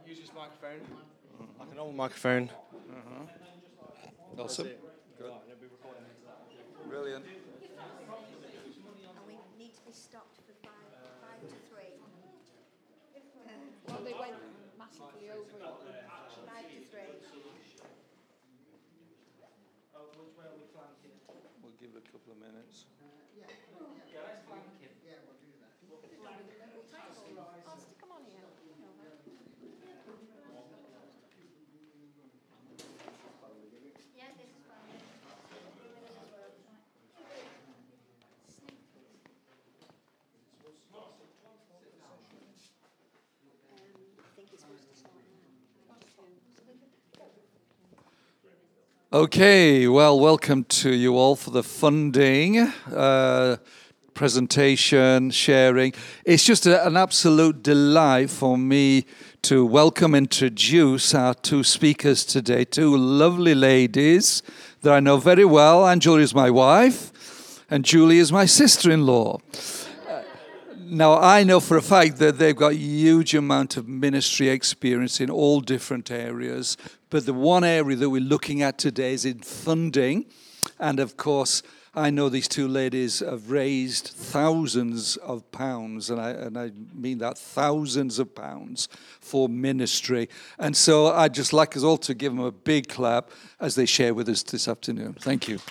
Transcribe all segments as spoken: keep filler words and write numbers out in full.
Use this microphone, like an old microphone. Uh-huh. Awesome. Good. Brilliant. And we need to be stopped for five, five to three. Well, they went massively over it. Five to three. We'll give it a couple of minutes. I'll stick them on here. Yeah, this is fine. I think it's supposed to start now. Okay, well, welcome to you all for the funding uh, presentation, sharing. It's just a, an absolute delight for me to welcome, introduce our two speakers today, two lovely ladies that I know very well. Angela is my wife, and Julie is my sister-in-law. Now, I know for a fact that they've got a huge amount of ministry experience in all different areas, but the one area that we're looking at today is in funding. And of course, I know these two ladies have raised thousands of pounds, and I, and I mean that, thousands of pounds for ministry. And so I'd just like us all to give them a big clap as they share with us this afternoon. Thank you.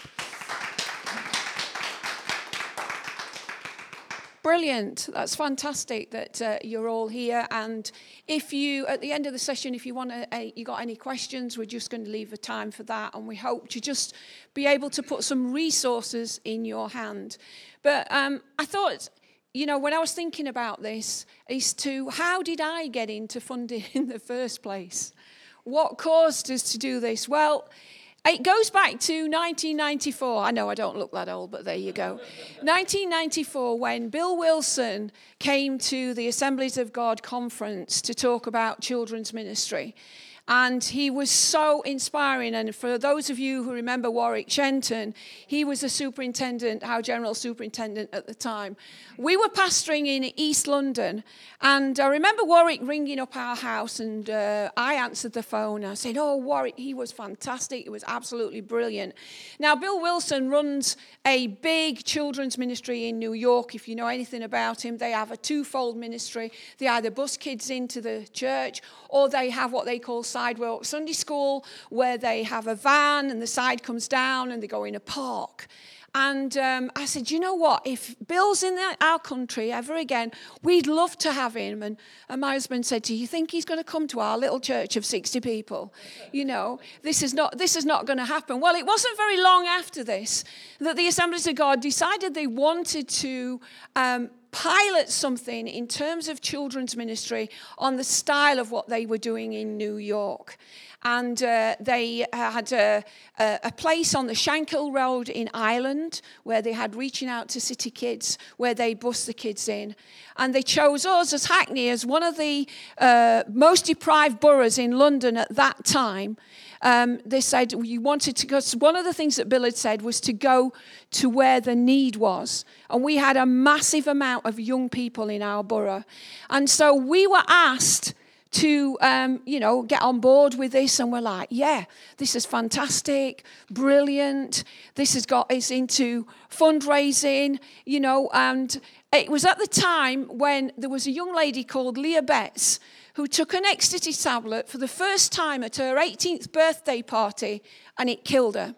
Brilliant. That's fantastic that uh, you're all here. And if you, at the end of the session, if you want to, uh, you got any questions, we're just going to leave the time for that. And we hope to just be able to put some resources in your hand. But um, I thought, you know, when I was thinking about this, is to how did I get into funding in the first place? What caused us to do this? Well, it goes back to nineteen ninety-four. I know I don't look that old, but there you go. nineteen ninety-four, when Bill Wilson came to the Assemblies of God conference to talk about children's ministry. And he was so inspiring. And for those of you who remember Warwick Shenton, he was a superintendent, our general superintendent at the time. We were pastoring in East London. And I remember Warwick ringing up our house, and uh, I answered the phone. I said, oh, Warwick, he was fantastic. It was absolutely brilliant. Now, Bill Wilson runs a big children's ministry in New York. If you know anything about him, they have a twofold ministry. They either bus kids into the church, or they have what they call Sidewalk Sunday School, where they have a van and the side comes down and they go in a park. And um, I said, you know what, if Bill's in our country ever again, we'd love to have him. And, and my husband said, do you think he's going to come to our little church of sixty people? You know, this is not this is not going to happen. Well, it wasn't very long after this that the Assemblies of God decided they wanted to um, pilot something in terms of children's ministry on the style of what they were doing in New York. And uh, they had a, a place on the Shankill Road in Ireland where they had reaching out to city kids, where they bus the kids in. And they chose us as Hackney as one of the uh, most deprived boroughs in London at that time. Um, they said you wanted to, because one of the things that Bill had said was to go to where the need was. And we had a massive amount of young people in our borough. And so we were asked to, um, you know, get on board with this. And we're like, yeah, this is fantastic, brilliant. This has got us into fundraising, you know. And it was at the time when there was a young lady called Leah Betts who took an ecstasy tablet for the first time at her eighteenth birthday party, and it killed her.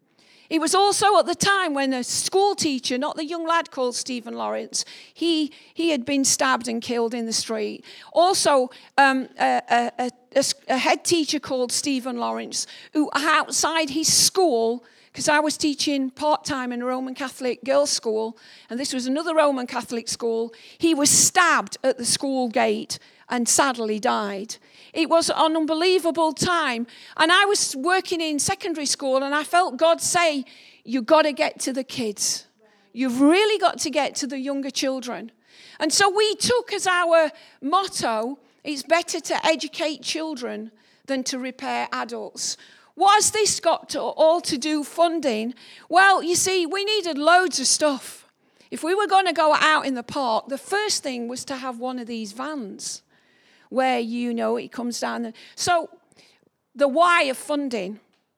It was also at the time when a school teacher, not the young lad called Stephen Lawrence, he he had been stabbed and killed in the street. Also, um, a, a, a, a head teacher called Stephen Lawrence, who outside his school, because I was teaching part-time in a Roman Catholic girls' school, and this was another Roman Catholic school, he was stabbed at the school gate and sadly died. It was an unbelievable time. And I was working in secondary school, and I felt God say, you've got to get to the kids. You've really got to get to the younger children. And so we took as our motto, it's better to educate children than to repair adults. What has this got to, all to do funding? Well, you see, we needed loads of stuff. If we were going to go out in the park, the first thing was to have one of these vans. where, you know, it comes down. And so the why of funding,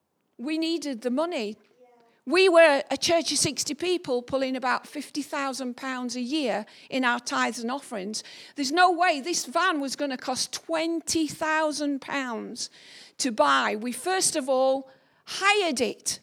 we needed the money. We were a church of sixty people pulling about fifty thousand pounds a year in our tithes and offerings. There's no way this van was going to cost twenty thousand pounds to buy. We first of all hired it.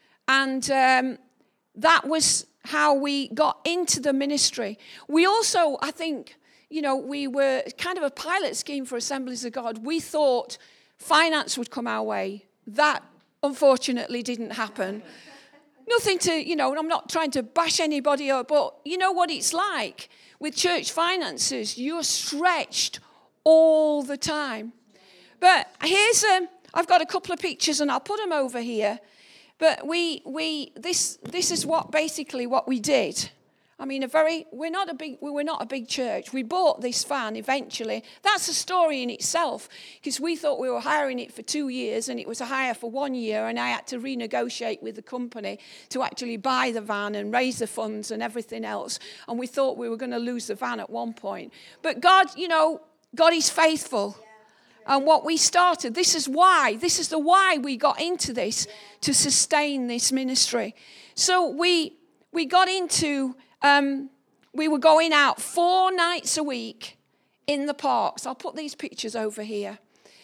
And um, that was how we got into the ministry. We also, I think, you know, we were kind of a pilot scheme for Assemblies of God. We thought finance would come our way. That, unfortunately, didn't happen. Nothing to, you know, I'm not trying to bash anybody up, but you know what it's like with church finances. You're stretched all the time. But here's, um, I've got a couple of pictures and I'll put them over here. But we, we, this, this is what basically what we did. I mean, a very, we're not a big, we were not a big church. We bought this van eventually. That's a story in itself, because we thought we were hiring it for two years and it was a hire for one year, and I had to renegotiate with the company to actually buy the van and raise the funds and everything else. And we thought we were going to lose the van at one point. But God, you know, God is faithful. And what we started, this is why, this is the why we got into this, to sustain this ministry. So we we got into, um, we were going out four nights a week in the parks. I'll put these pictures over here.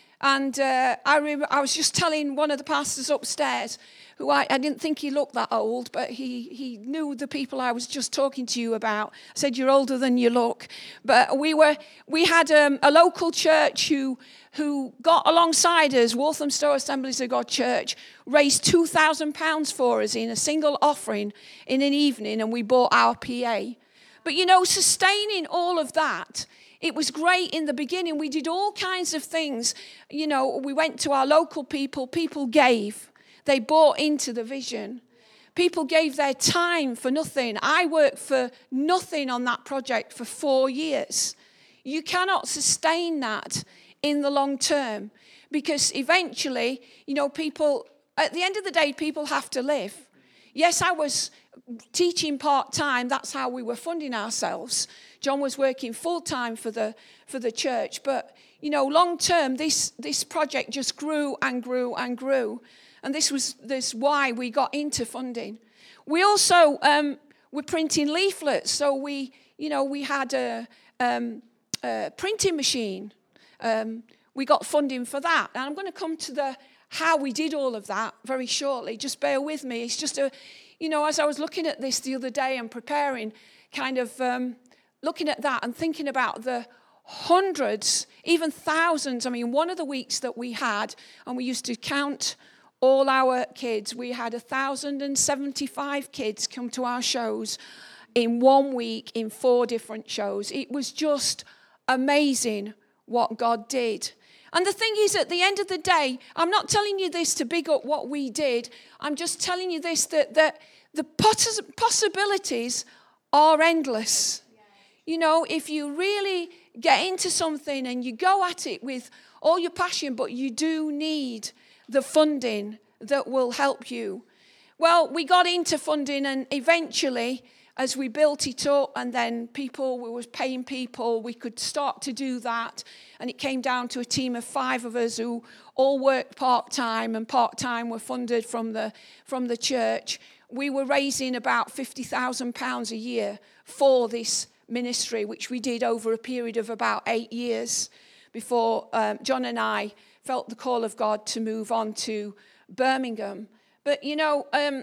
And uh, I remember, I was just telling one of the pastors upstairs, who I, I didn't think he looked that old, but he, he knew the people I was just talking to you about. I said, you're older than you look. But we were we had um, a local church who who got alongside us, Walthamstow Assemblies of God Church, raised two thousand pounds for us in a single offering in an evening, and we bought our P A. But, you know, sustaining all of that, it was great in the beginning. We did all kinds of things. You know, we went to our local people. People gave. They bought into the vision. People gave their time for nothing. I worked for nothing on that project for four years. You cannot sustain that in the long term, because eventually, you know, people, at the end of the day, people have to live. Yes, I was teaching part-time. That's how we were funding ourselves. John was working full-time for the for the church. But, you know, long-term, this, this project just grew and grew and grew. And this was this why we got into funding. We also um, were printing leaflets. So we, you know, we had a, um, a printing machine. Um, we got funding for that. And I'm going to come to the how we did all of that very shortly. Just bear with me. It's just a, you know, as I was looking at this the other day and preparing, kind of um, looking at that and thinking about the hundreds, even thousands. I mean, one of the weeks that we had, and we used to count all our kids, we had one thousand seventy-five kids come to our shows in one week in four different shows. It was just amazing what God did. And the thing is, at the end of the day, I'm not telling you this to big up what we did. I'm just telling you this, that, that the poss- possibilities are endless. You know, if you really get into something and you go at it with all your passion, but you do need the funding that will help you. Well, we got into funding, and eventually, as we built it up, and then people, we were paying people, we could start to do that. And it came down to a team of five of us who all worked part-time, and part-time were funded from the from the church. We were raising about fifty thousand pounds a year for this ministry, which we did over a period of about eight years before um, John and I felt the call of God to move on to Birmingham. But, you know, um,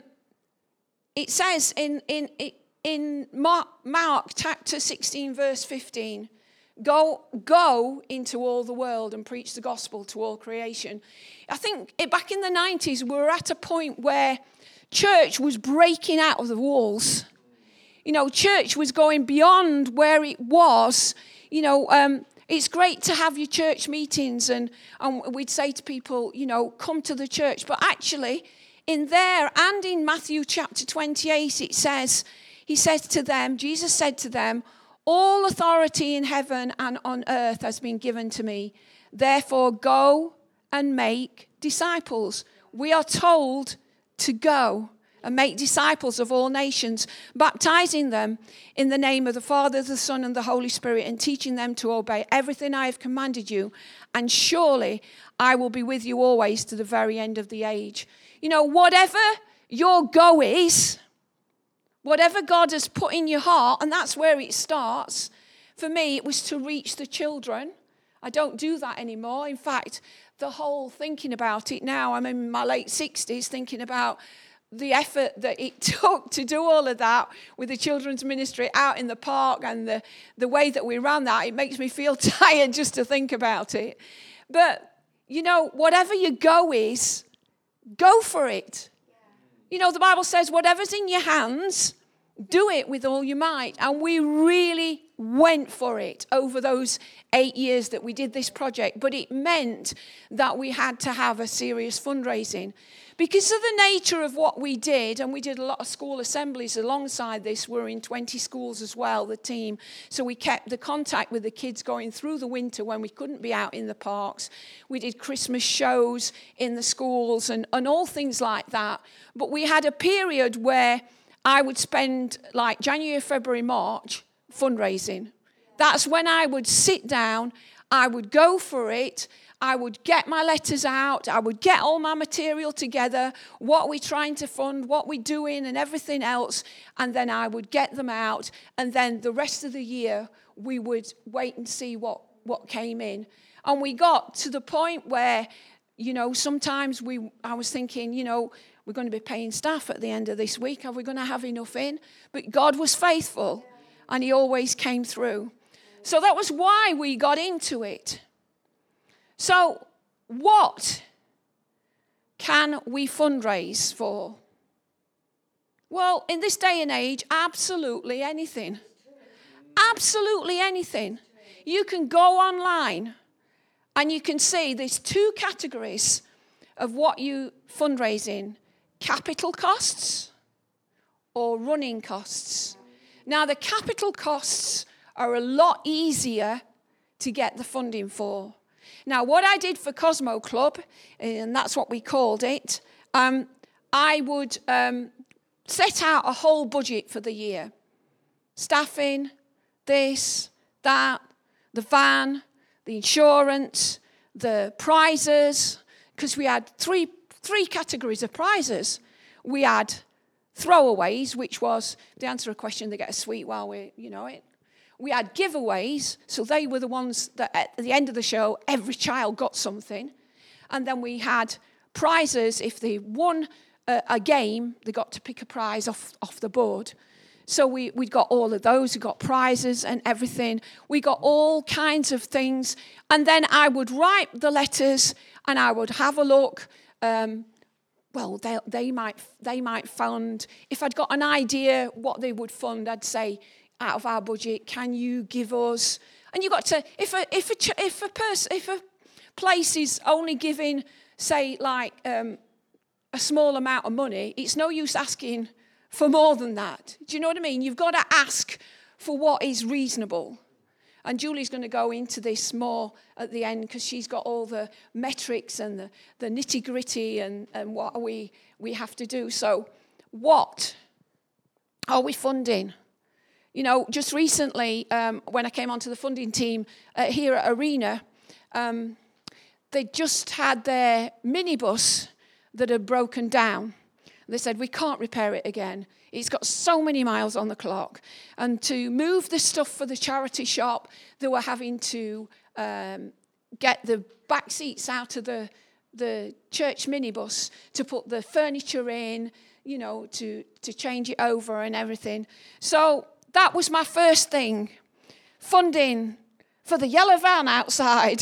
it says in... in it, In Mark, Mark chapter sixteen, verse fifteen, go, go into all the world and preach the gospel to all creation. I think it, back in the nineties, we were at a point where church was breaking out of the walls. You know, church was going beyond where it was. You know, um, it's great to have your church meetings, and, and we'd say to people, you know, come to the church. But actually, in there and in Matthew chapter twenty-eight, it says... He says to them, Jesus said to them, all authority in heaven and on earth has been given to me. Therefore, go and make disciples. We are told to go. and make disciples of all nations, baptizing them in the name of the Father, the Son, and the Holy Spirit, and teaching them to obey everything I have commanded you. And surely I will be with you always to the very end of the age. You know, whatever your go is, whatever God has put in your heart, and that's where it starts. For me, it was to reach the children. I don't do that anymore. In fact, the whole thinking about it now, I'm in my late sixties, thinking about the effort that it took to do all of that with the children's ministry out in the park and the, the way that we ran that. It makes me feel tired just to think about it. But, you know, whatever your go is, go for it. You know, the Bible says whatever's in your hands, do it with all your might. And we really went for it over those eight years that we did this project. But it meant that we had to have a serious fundraising. Because of the nature of what we did, and we did a lot of school assemblies alongside this, we're in twenty schools as well, the team. So we kept the contact with the kids going through the winter when we couldn't be out in the parks. We did Christmas shows in the schools and, and all things like that. But we had a period where I would spend like January, February, March fundraising. That's when I would sit down, I would go for it, I would get my letters out, I would get all my material together, what we're trying to fund, what we're doing and everything else, and then I would get them out, and then the rest of the year we would wait and see what, what came in. And we got to the point where, you know, sometimes we I was thinking, you know, we're going to be paying staff at the end of this week. Are we going to have enough in? But God was faithful, and he always came through. So that was why we got into it. So what can we fundraise for? Well, in this day and age, absolutely anything. Absolutely anything. You can go online and you can see there's two categories of what you fundraise in. Capital costs or running costs. Now, the capital costs are a lot easier to get the funding for. Now, what I did for Cosmo Club, and that's what we called it, um, I would um, set out a whole budget for the year. Staffing, this, that, the van, the insurance, the prizes, because we had three three categories of prizes. We had throwaways, which was, to answer a question, they get a sweet while we, you know it. We had giveaways, so they were the ones that at the end of the show, every child got something. And then we had prizes. If they won a, a game, they got to pick a prize off, off the board. So we, we got all of those. We got prizes and everything. We got all kinds of things. And then I would write the letters and I would have a look. Um, well, they, they might they might fund. If I'd got an idea what they would fund, I'd say, out of our budget, can you give us? And you got to, if a if a if a person if a place is only giving, say, like um, a small amount of money, it's no use asking for more than that. Do you know what I mean? You've got to ask for what is reasonable. And Julie's going to go into this more at the end because she's got all the metrics and the, the nitty-gritty and, and what we, we have to do. So what are we funding? You know, just recently um, when I came onto the funding team uh, here at Arena, um, they just had their minibus that had broken down. They said, we can't repair it again. It's got so many miles on the clock. And to move the stuff for the charity shop, they were having to um, get the back seats out of the, the church minibus to put the furniture in, you know, to, to change it over and everything. So that was my first thing, funding for the yellow van outside.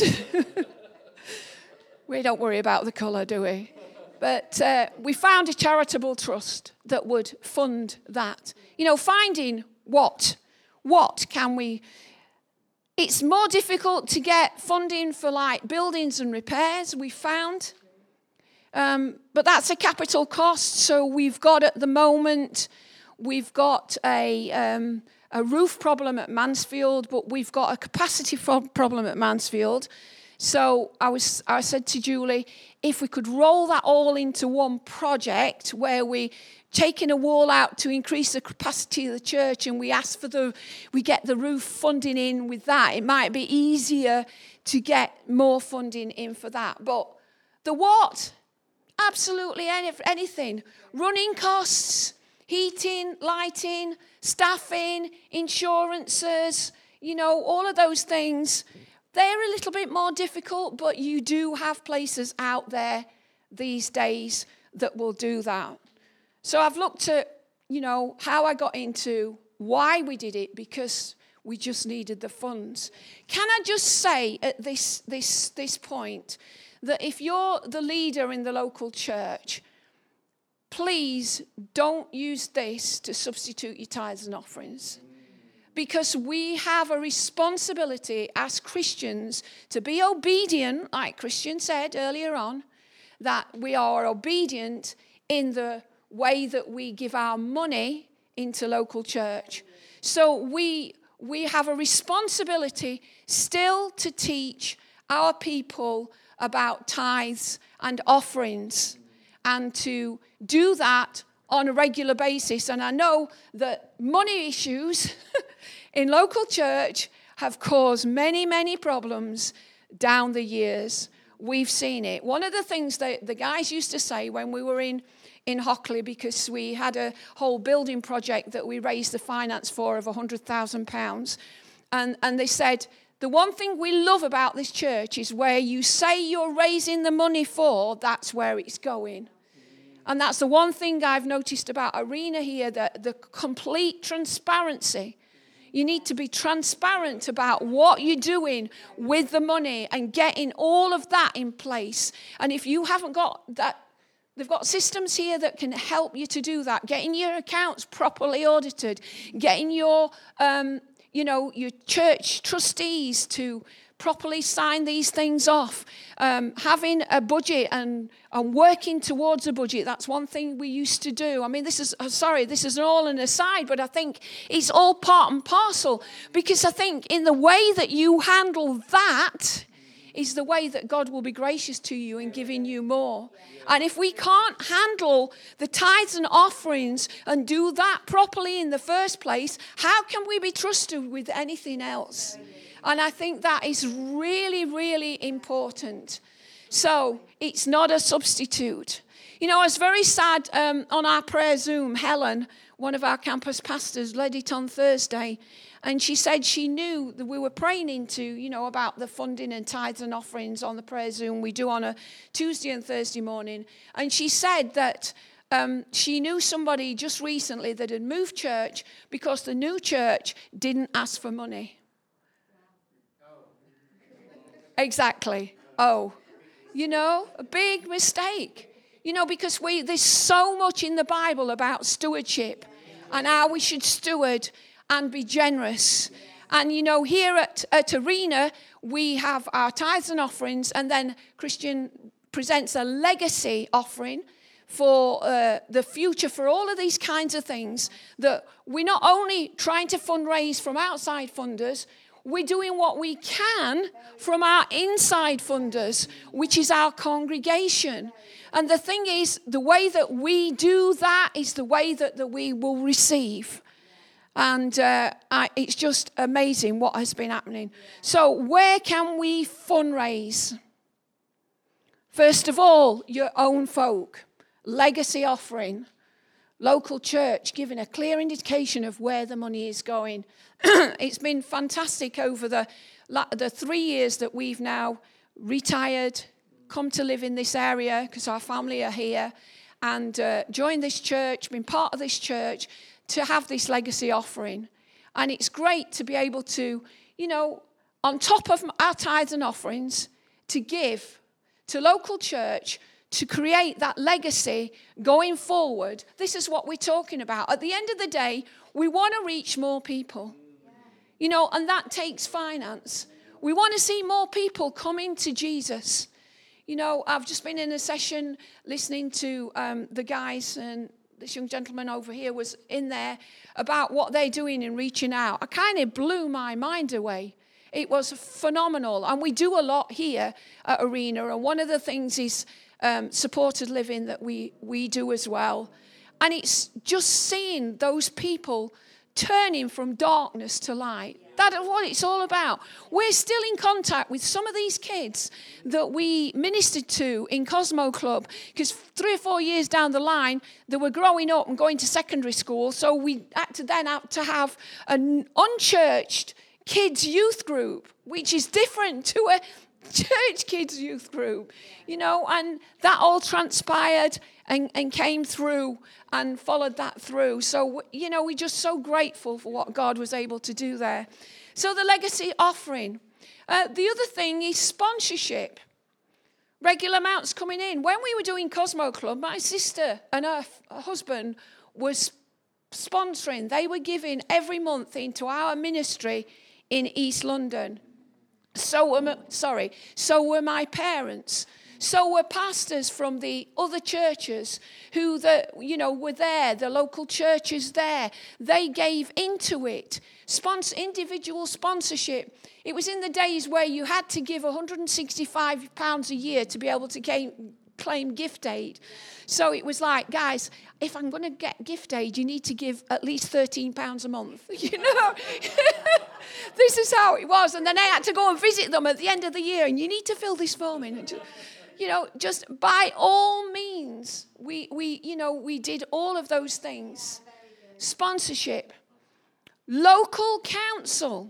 We don't worry about the colour, do we? But uh, we found a charitable trust that would fund that. You know, finding what? What can we... It's more difficult to get funding for, like, buildings and repairs, we found. Um, but that's a capital cost. So we've got, at the moment, we've got a, um, a roof problem at Mansfield, but we've got a capacity problem at Mansfield. So I was, I said to Julie, if we could roll that all into one project where we taking a wall out to increase the capacity of the church, and we ask for the, we get the roof funding in with that, it might be easier to get more funding in for that. But the what? Absolutely any, anything. Running costs, heating, lighting, staffing, insurances, you know, all of those things. They're a little bit more difficult, but you do have places out there these days that will do that. So I've looked at, you know, how I got into why we did it, because we just needed the funds. Can I just say at this this this point that if you're the leader in the local church, please don't use this to substitute your tithes and offerings. Because we have a responsibility as Christians to be obedient, like Christian said earlier on, that we are obedient in the way that we give our money into local church. So we we have a responsibility still to teach our people about tithes and offerings, and to do that on a regular basis. And I know that money issues in local church have caused many, many problems down the years. We've seen it. One of the things that the guys used to say when we were in, in Hockley, because we had a whole building project that we raised the finance for of one hundred thousand pounds, and, and they said, the one thing we love about this church is where you say you're raising the money for, that's where it's going. And that's the one thing I've noticed about Arena here, that the complete transparency. You need to be transparent about what you're doing with the money and getting all of that in place. And if you haven't got that, they've got systems here that can help you to do that. Getting your accounts properly audited, getting your, um, you know, your church trustees to properly sign these things off, um, having a budget and, and working towards a budget. That's one thing we used to do. I mean, this is, oh, sorry, this is all an aside, but I think it's all part and parcel, because I think in the way that you handle that is the way that God will be gracious to you in giving you more. And if we can't handle the tithes and offerings and do that properly in the first place, how can we be trusted with anything else? And I think that is really, really important. So it's not a substitute. You know, I was very sad um, on our prayer Zoom. Helen, one of our campus pastors, led it on Thursday. And she said she knew that we were praying into, you know, about the funding and tithes and offerings on the prayer Zoom we do on a Tuesday and Thursday morning. And she said that um, she knew somebody just recently that had moved church because the new church didn't ask for money. Exactly. Oh, you know, a big mistake. You know, because we there's so much in the Bible about stewardship and how we should steward and be generous. And, you know, here at, at Arena, we have our tithes and offerings, and then Christian presents a legacy offering for uh, the future, for all of these kinds of things, that we're not only trying to fundraise from outside funders, we're doing what we can from our inside funders, which is our congregation. And the thing is, the way that we do that is the way that, that we will receive. And uh, I, it's just amazing what has been happening. So where can we fundraise? First of all, your own folk. Legacy offering. Local church giving a clear indication of where the money is going. It's been fantastic over the, the three years that we've now retired, come to live in this area because our family are here, and uh, joined this church, been part of this church, to have this legacy offering. And it's great to be able to, you know, on top of our tithes and offerings, to give to local church, to create that legacy going forward. This is what we're talking about. At the end of the day, we want to reach more people. You know, and that takes finance. We want to see more people coming to Jesus. You know, I've just been in a session listening to um, the guys, and this young gentleman over here was in there about what they're doing and reaching out. I kind of blew my mind away. It was phenomenal. And we do a lot here at Arena. And one of the things is um, supported living that we, we do as well. And it's just seeing those people turning from darkness to light. That's what it's all about. We're still in contact with some of these kids that we ministered to in Cosmo Club, because three or four years down the line, they were growing up and going to secondary school. So we had to then have to have an unchurched kids youth group, which is different to a church kids youth group, you know, and that all transpired and, and came through and followed that through. So, you know, we're just so grateful for what God was able to do there. So the legacy offering. Uh, the other thing is sponsorship. Regular amounts coming in. When we were doing Cosmo Club, my sister and her, f- her husband was sponsoring. They were giving every month into our ministry in East London. So were my, sorry, so were my parents. So were pastors from the other churches who, the, you know, were there, the local churches there. They gave into it. Sponsor, individual sponsorship. It was in the days where you had to give one hundred sixty-five pounds a year to be able to gain, claim gift aid. So it was like, guys, if I'm going to get gift aid, you need to give at least thirteen pounds a month. You know? This is how it was. And then I had to go and visit them at the end of the year. And you need to fill this form in. And just, you know, just by all means, we, we, you know, we did all of those things. Sponsorship. Local council.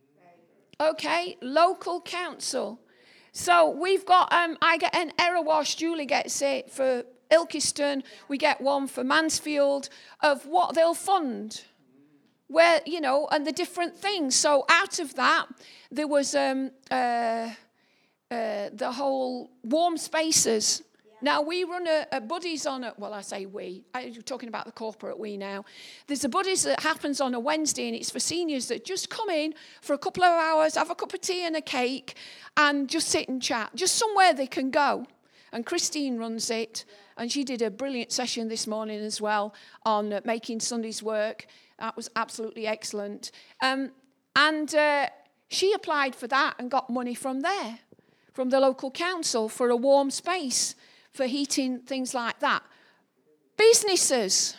Okay, local council. So we've got, um, I get an error wash, Julie gets it for Ilkeston. We get one for Mansfield of what they'll fund. Where, you know, and the different things. So out of that, there was um, uh, uh, the whole warm spaces. Yeah. Now, we run a, a buddies on a, well, I say we. I'm talking about the corporate we now. There's a buddies that happens on a Wednesday, and it's for seniors that just come in for a couple of hours, have a cup of tea and a cake, and just sit and chat. Just somewhere they can go. And Christine runs it, and she did a brilliant session this morning as well on uh, making Sundays work. That was absolutely excellent. Um, and uh, she applied for that and got money from there, from the local council for a warm space, for heating, things like that. Businesses.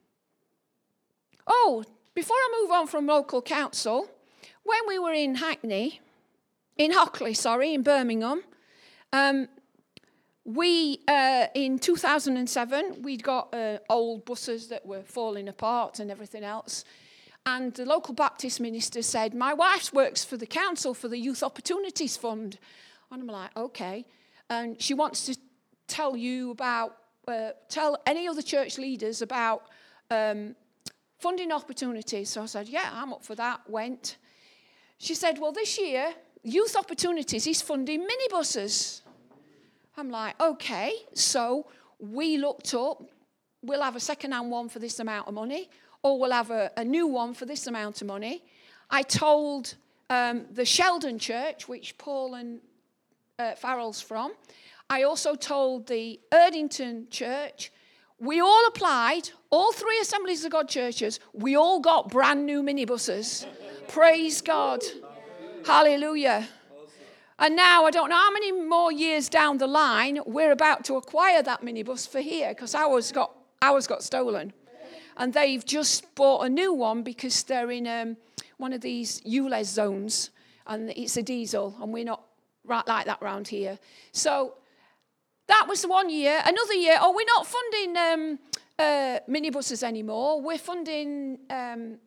Oh, before I move on from local council, when we were in Hackney, in Hockley, sorry, in Birmingham, um, We, uh, in two thousand seven, we'd got uh, old buses that were falling apart and everything else. And the local Baptist minister said, my wife works for the council for the Youth Opportunities Fund. And I'm like, okay. And she wants to tell you about, uh, tell any other church leaders about um, funding opportunities. So I said, yeah, I'm up for that, went. She said, well, this year, Youth Opportunities is funding minibuses. I'm like, okay, so we looked up, we'll have a second-hand one for this amount of money, or we'll have a, a new one for this amount of money. I told um, the Sheldon Church, which Paul and uh, Farrell's from. I also told the Erdington Church. We all applied, all three Assemblies of God churches, we all got brand new minibuses. Praise God. Hallelujah. And now, I don't know how many more years down the line, we're about to acquire that minibus for here, because ours got ours got stolen. And they've just bought a new one because they're in um, one of these U L E Z zones, and it's a diesel, and we're not right like that around here. So that was one year. Another year, oh, we're not funding um, uh, minibuses anymore. We're funding... Um,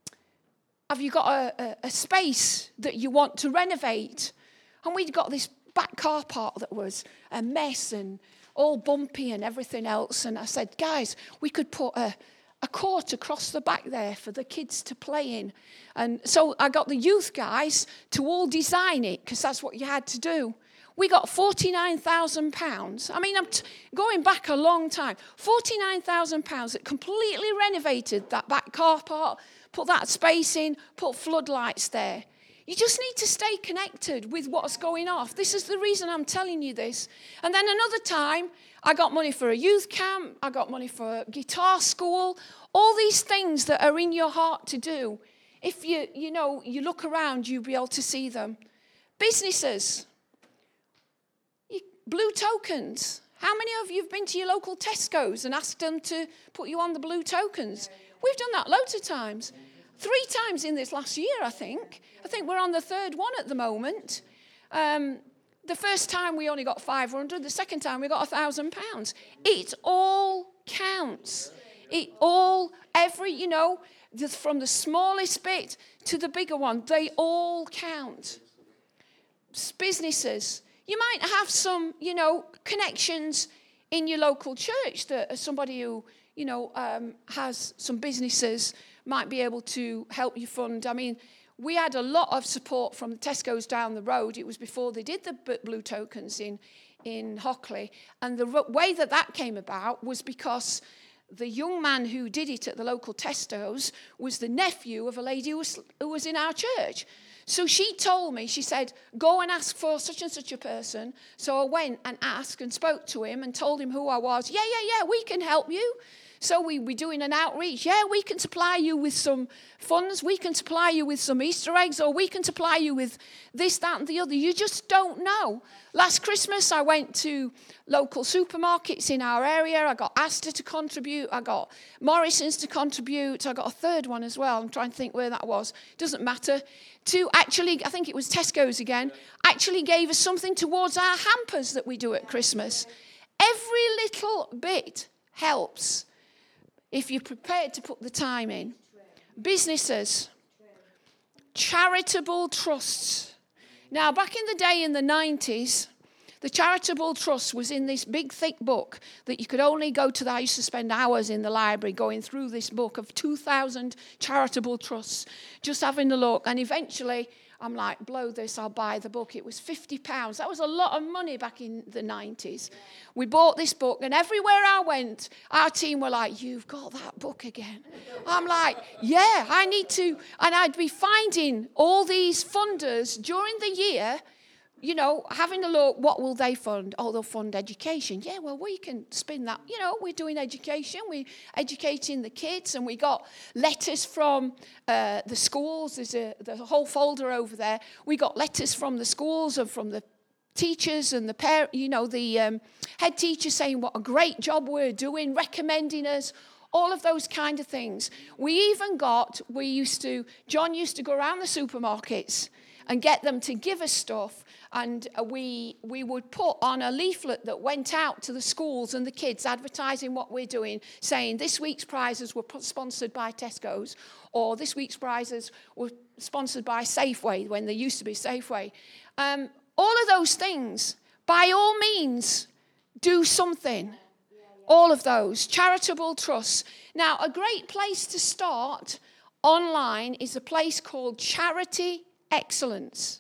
have you got a, a, a space that you want to renovate? And we'd got this back car park that was a mess and all bumpy and everything else. And I said, guys, we could put a, a court across the back there for the kids to play in. And so I got the youth guys to all design it, because that's what you had to do. We got forty-nine thousand pounds. I mean, I'm t- going back a long time. forty-nine thousand pounds that completely renovated that back car park, put that space in, put floodlights there. You just need to stay connected with what's going off. This is the reason I'm telling you this. And then another time, I got money for a youth camp. I got money for a guitar school. All these things that are in your heart to do. if you, you know, you look around, you'll be able to see them. Businesses, you, blue tokens. How many of you have been to your local Tesco's and asked them to put you on the blue tokens? We've done that loads of times. Three times in this last year, I think. I think we're on the third one at the moment. Um, the first time we only got five hundred. The second time we got one thousand pounds. It all counts. It all, every, you know, from the smallest bit to the bigger one, they all count. Businesses. You might have some, you know, connections in your local church that somebody who, you know, um, has some businesses might be able to help you fund. I mean, we had a lot of support from the Tesco's down the road. It was before they did the blue tokens in, in Hockley. And the way that that came about was because the young man who did it at the local Tesco's was the nephew of a lady who was, who was in our church. So she told me, she said, go and ask for such and such a person. So I went and asked and spoke to him and told him who I was. Yeah, yeah, yeah, we can help you. So we were doing an outreach. Yeah, we can supply you with some funds. We can supply you with some Easter eggs, or we can supply you with this, that, and the other. You just don't know. Last Christmas, I went to local supermarkets in our area. I got Asda to contribute. I got Morrison's to contribute. I got a third one as well. I'm trying to think where that was. Doesn't matter. To actually, I think it was Tesco's again, actually gave us something towards our hampers that we do at Christmas. Every little bit helps if you're prepared to put the time in. Businesses, charitable trusts. Now, back in the day in the nineties, the charitable trust was in this big, thick book that you could only go to. The, I used to spend hours in the library going through this book of two thousand charitable trusts, just having a look. And eventually, I'm like, blow this, I'll buy the book. It was fifty pounds. That was a lot of money back in the nineties. We bought this book, and everywhere I went, our team were like, you've got that book again. I'm like, yeah, I need to. And I'd be finding all these funders during the year, you know, having a look, what will they fund? Oh, they'll fund education. Yeah, well, we can spin that. You know, we're doing education. We're educating the kids. And we got letters from uh, the schools. There's a, there's a whole folder over there. We got letters from the schools and from the teachers and the parent, you know, the um, head teacher saying what a great job we're doing, recommending us. All of those kind of things. We even got, we used to, John used to go around the supermarkets and get them to give us stuff. And we we would put on a leaflet that went out to the schools and the kids advertising what we're doing, saying this week's prizes were sponsored by Tesco's, or this week's prizes were sponsored by Safeway, when they used to be Safeway. Um, all of those things, by all means, do something. All of those. Charitable trusts. Now, a great place to start online is a place called Charity Excellence.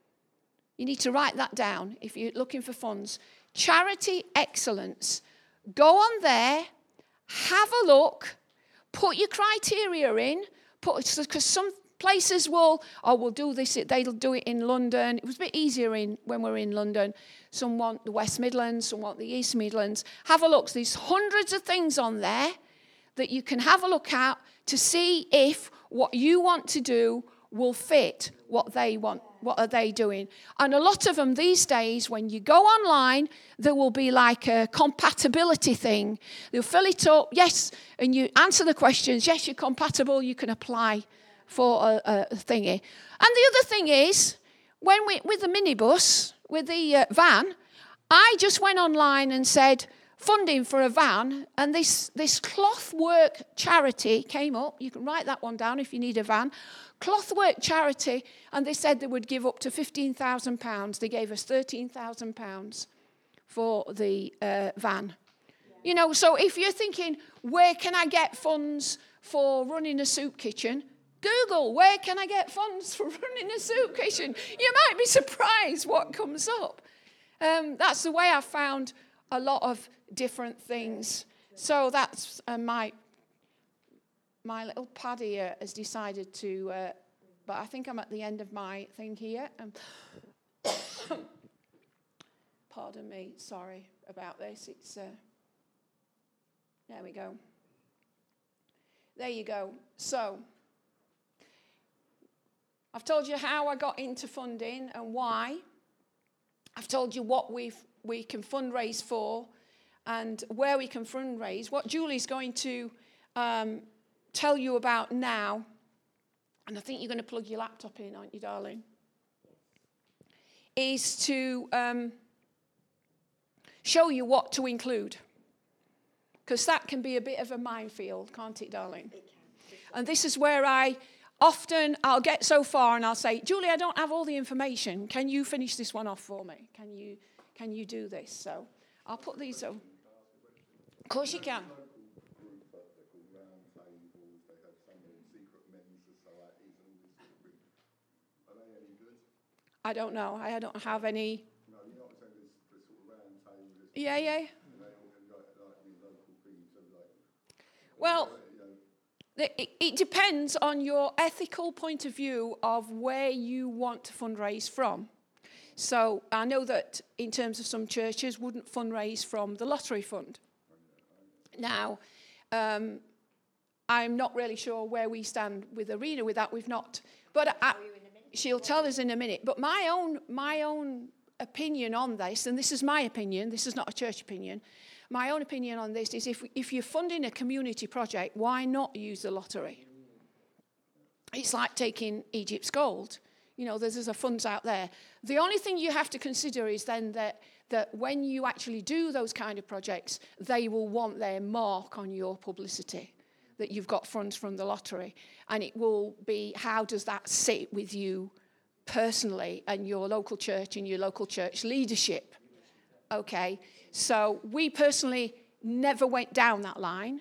You need to write that down if you're looking for funds. Charity Excellence. Go on there, have a look, put your criteria in, put because some places will, oh, we'll do this, they'll do it in London. It was a bit easier in when we're in London. Some want the West Midlands, some want the East Midlands. Have a look. There's hundreds of things on there that you can have a look at to see if what you want to do will fit what they want. What are they doing? And a lot of them these days, when you go online, there will be like a compatibility thing. They'll fill it up, yes, and you answer the questions. Yes, you're compatible. You can apply for a, a thingy. And the other thing is, when we with the minibus, with the uh, van, I just went online and said, funding for a van, and this, this Clothwork charity came up. You can write that one down if you need a van. Clothwork charity, and they said they would give up to fifteen thousand pounds. They gave us thirteen thousand pounds for the uh, van. You know, so if you're thinking, where can I get funds for running a soup kitchen? Google, where can I get funds for running a soup kitchen? You might be surprised what comes up. Um, that's the way I found a lot of different things. So that's uh, my my little pad here has decided to, uh, but I think I'm at the end of my thing here. Um, pardon me, sorry about this. It's uh, there we go. There you go. So I've told you how I got into funding and why. I've told you what we've, we can fundraise for and where we can fundraise. What Julie's going to um, tell you about now, and I think you're going to plug your laptop in, aren't you, darling? Is to um, show you what to include. Because that can be a bit of a minefield, can't it, darling? It can. And this is where I often, I'll get so far and I'll say, Julie, I don't have all the information. Can you finish this one off for me? Can you, can you do this? So I'll put these on. Of course you can. I don't know. I don't have any. No, you're not saying this, this sort of round table. Yeah, yeah. You know, like, like these local things and like. Well, you know. it, it depends on your ethical point of view of where you want to fundraise from. So I know that in terms of some churches wouldn't fundraise from the lottery fund. Now, um, I'm not really sure where we stand with Arena with that. We've not, but I, she'll tell us in a minute. But my own my own opinion on this, and this is my opinion, this is not a church opinion, my own opinion on this is if, if you're funding a community project, why not use the lottery? It's like taking Egypt's gold. You know, there's, there's a funds out there. The only thing you have to consider is then that, that when you actually do those kind of projects, they will want their mark on your publicity, that you've got funds from the lottery. And it will be, how does that sit with you personally and your local church and your local church leadership? Okay, so we personally never went down that line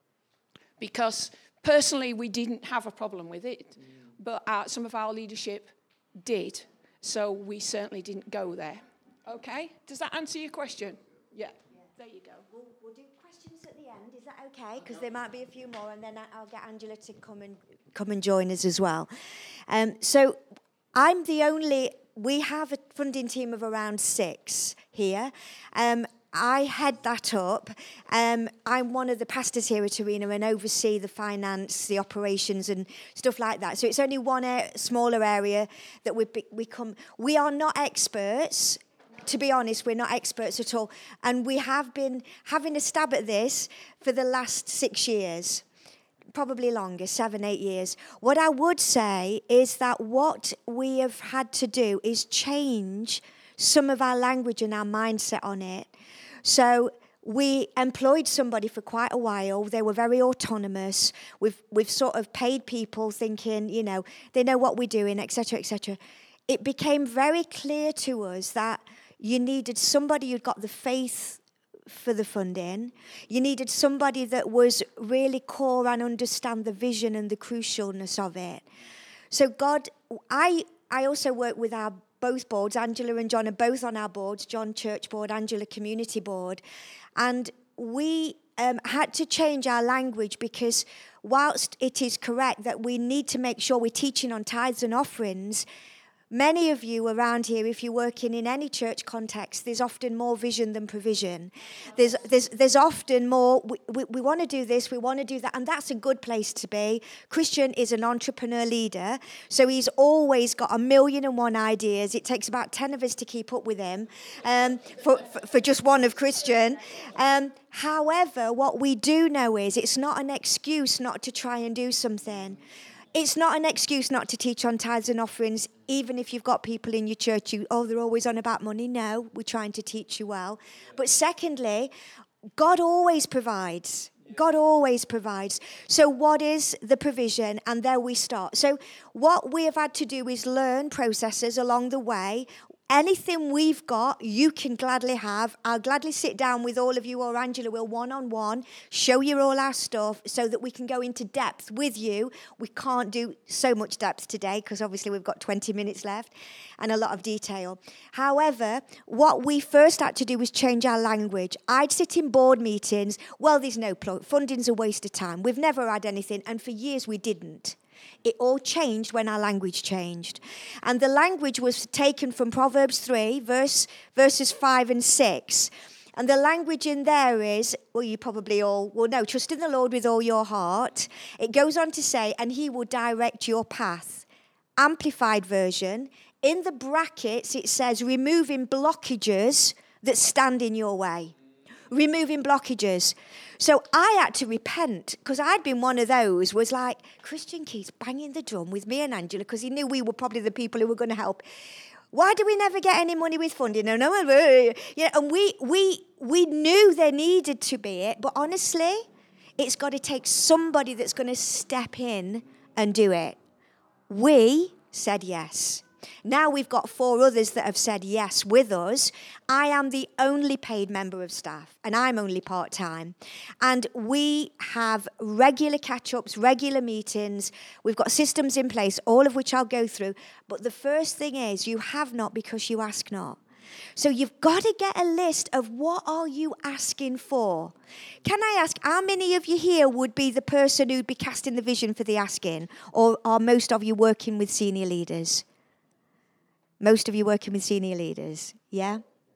because personally we didn't have a problem with it, but uh, some of our leadership did, so we certainly didn't go there. Okay, does that answer your question? Yeah, yeah. There you go. We'll, we'll do questions at the end. Is that okay? Because there might be a few more, and then I'll get Angela to come and come and join us as well. Um, so I'm the only. We have a funding team of around six here. Um, I head that up. Um, I'm one of the pastors here at Arena and oversee the finance, the operations and stuff like that. So it's only one a- smaller area that we be- we come. We are not experts. To be honest, we're not experts at all. And we have been having a stab at this for the last six years. Probably longer, seven, eight years. What I would say is that what we have had to do is change some of our language and our mindset on it. So we employed somebody for quite a while. They were very autonomous. We've we've sort of paid people thinking, you know, they know what we're doing, et cetera, et cetera. It became very clear to us that you needed somebody who'd got the faith for the funding. You needed somebody that was really core and understand the vision and the crucialness of it. So God, I I also work with our both boards. Angela and John are both on our boards, John Church Board, Angela Community Board. And we um, had to change our language because whilst it is correct that we need to make sure we're teaching on tithes and offerings, many of you around here, if you're working in any church context, there's often more vision than provision. There's there's there's often more, we, we, we want to do this, we want to do that, and that's a good place to be. Christian is an entrepreneur leader, so he's always got a million and one ideas. It takes about ten of us to keep up with him um, for, for, for just one of Christian. Um, however, what we do know is it's not an excuse not to try and do something. It's not an excuse not to teach on tithes and offerings, even if you've got people in your church who, oh, they're always on about money. No, we're trying to teach you well. But secondly, God always provides. God always provides. So what is the provision? And there we start. So what we have had to do is learn processes along the way. Anything we've got, you can gladly have. I'll gladly sit down with all of you, or Angela will, one-on-one, show you all our stuff so that we can go into depth with you. We can't do so much depth today because obviously we've got twenty minutes left and a lot of detail. However, what we first had to do was change our language. I'd sit in board meetings. Well, there's no point. Funding's a waste of time. We've never had anything, and for years we didn't. It all changed when our language changed. And the language was taken from Proverbs three, verse, verses five and six. And the language in there is, well, you probably all will know, trust in the Lord with all your heart. It goes on to say, and he will direct your path. Amplified Version, in the brackets it says removing blockages that stand in your way. Removing blockages. So I had to repent because I'd been one of those, was like, Christian Keith's banging the drum with me and Angela because he knew we were probably the people who were going to help. Why do we never get any money with funding? No, no, no. You know, and we we we knew there needed to be it, but honestly, it's got to take somebody that's going to step in and do it. We said yes. Now we've got four others that have said yes with us. I am the only paid member of staff, and I'm only part-time. And we have regular catch-ups, regular meetings. We've got systems in place, all of which I'll go through. But the first thing is, you have not because you ask not. So you've got to get a list of what are you asking for. Can I ask, how many of you here would be the person who'd be casting the vision for the asking? Or are most of you working with senior leaders? Most of you working with senior leaders, yeah?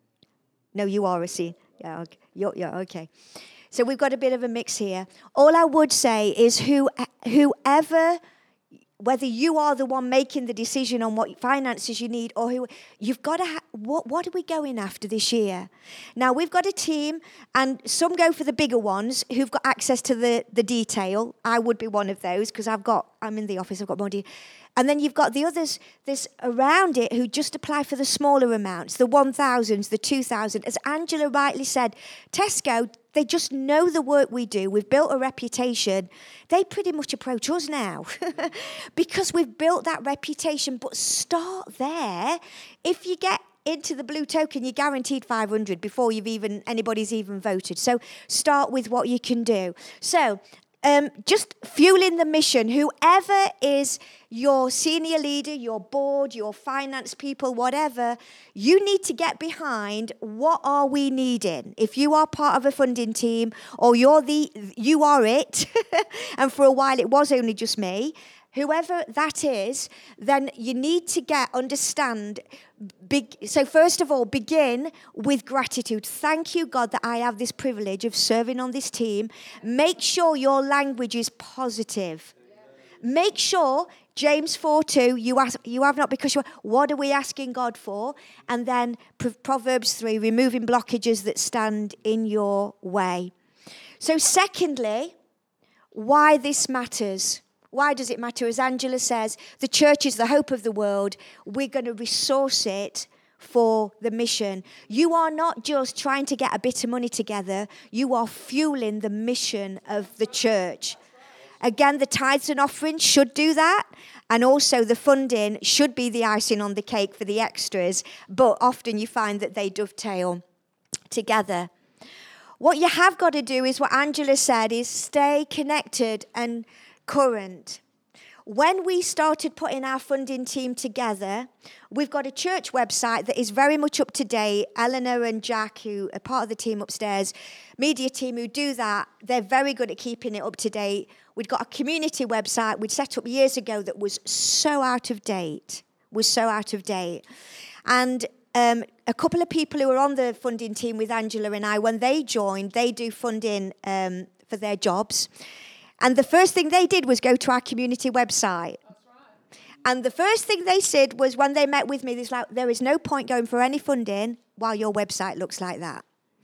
No, you are a senior. Yeah, okay. You're, you're, okay. So we've got a bit of a mix here. All I would say is who, whoever, whether you are the one making the decision on what finances you need or who, you've got to, ha- what, what are we going after this year? Now, we've got a team, and some go for the bigger ones who've got access to the, the detail. I would be one of those because I've got, I'm in the office, I've got more detail. And then you've got the others this around it who just apply for the smaller amounts, the one thousands, the two thousand. As Angela rightly said, Tesco, they just know the work we do. We've built a reputation. They pretty much approach us now because we've built that reputation. But start there. If you get into the blue token, you're guaranteed five hundred before you've even anybody's even voted. So start with what you can do. So Um, just fueling the mission. Whoever is your senior leader, your board, your finance people, whatever, you need to get behind what are we needing. If you are part of a funding team or you're the, you are it, and for a while it was only just me, whoever that is, then you need to get, understand, big, so first of all, begin with gratitude. Thank you, God, that I have this privilege of serving on this team. Make sure your language is positive. Make sure, James four two, you, ask, you have not because you are, what are we asking God for? And then Proverbs three, removing blockages that stand in your way. So secondly, why this matters. Why does it matter? As Angela says, the church is the hope of the world. We're going to resource it for the mission. You are not just trying to get a bit of money together. You are fueling the mission of the church. Again, the tithes and offerings should do that. And also the funding should be the icing on the cake for the extras. But often you find that they dovetail together. What you have got to do is what Angela said, is stay connected and current. When we started putting our funding team together, we've got a church website that is very much up to date. Eleanor and Jack, who are part of the team upstairs, media team who do that, they're very good at keeping it up to date. We'd got a community website we'd set up years ago that was so out of date, was so out of date. And um, a couple of people who were on the funding team with Angela and I, when they joined, they do funding um, for their jobs. And the first thing they did was go to our community website. That's right. And the first thing they said was when they met with me, there's like, there is no point going for any funding while your website looks like that.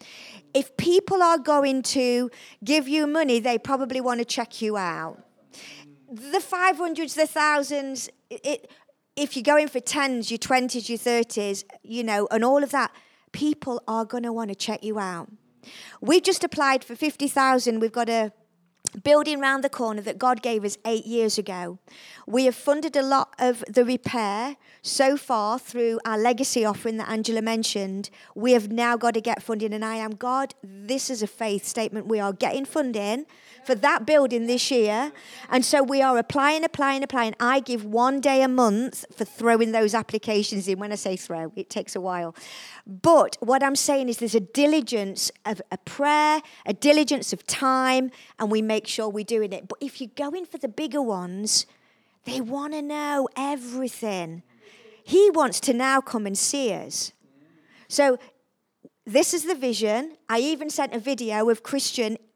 If people are going to give you money, they probably want to check you out. The five hundreds, the thousands, it, if you're going for tens, your twenties, your thirties, you know, and all of that, people are going to want to check you out. We just applied for fifty thousand. We've got a building round the corner that God gave us eight years ago. We have funded a lot of the repair so far through our legacy offering that Angela mentioned. We have now got to get funding, and I am, God, this is a faith statement. We are getting funding for that building this year, and so we are applying, applying, applying. I give one day a month for throwing those applications in. When I say throw, it takes a while. But what I'm saying is there's a diligence of a prayer, a diligence of time, and we make sure we're doing it. But if you're going for the bigger ones, they want to know everything. He wants to now come and see us. So this is the vision. I even sent a video of Christian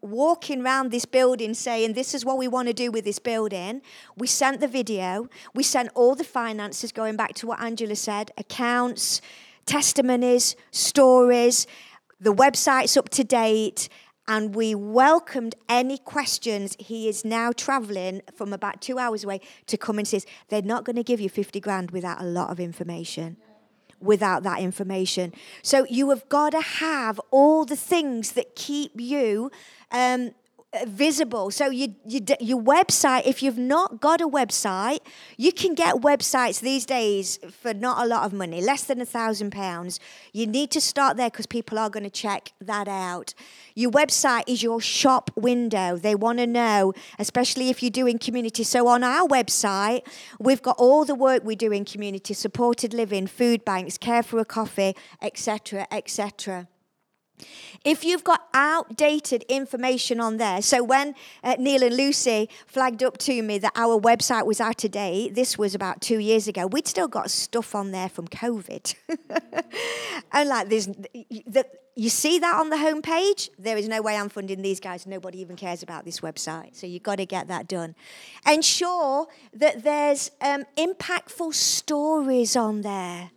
walking around this building saying, this is what we want to do with this building. We sent the video. We sent all the finances, going back to what Angela said, accounts, testimonies, stories. The website's up to date. And we welcomed any questions. He is now travelling from about two hours away to come and see us. They're not going to give you fifty grand without a lot of information. Without that information. So you have got to have all the things that keep you um, visible. So you, you, your website, if you've not got a website, you can get websites these days for not a lot of money, less than a thousand pounds. You need to start there because people are going to check that out. Your website is your shop window. They want to know, especially if you're doing community. So on our website, we've got all the work we do in community, supported living, food banks, care for a coffee, et cetera, et cetera. If you've got outdated information on there, so when uh, Neil and Lucy flagged up to me that our website was out of date, this was about two years ago, we'd still got stuff on there from COVID. And like there's, the, you see that on the homepage? There is no way I'm funding these guys. Nobody even cares about this website. So you've got to get that done. Ensure that there's um, impactful stories on there.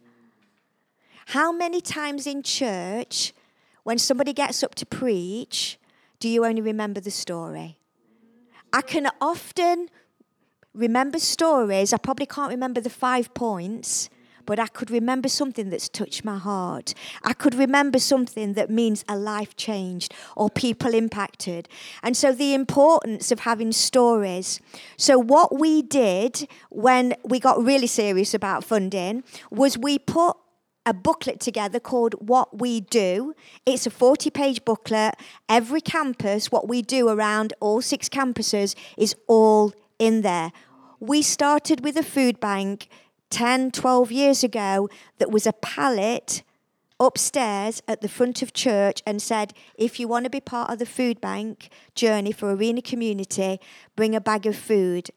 How many times in church, when somebody gets up to preach, do you only remember the story? I can often remember stories. I probably can't remember the five points, but I could remember something that's touched my heart. I could remember something that means a life changed or people impacted. And so the importance of having stories. So what we did when we got really serious about funding was we put a booklet together called What We Do. It's a forty-page booklet. Every campus, what we do around all six campuses is all in there. We started with a food bank ten, twelve years ago that was a pallet upstairs at the front of church and said, if you want to be part of the food bank journey for Arena Community, bring a bag of food.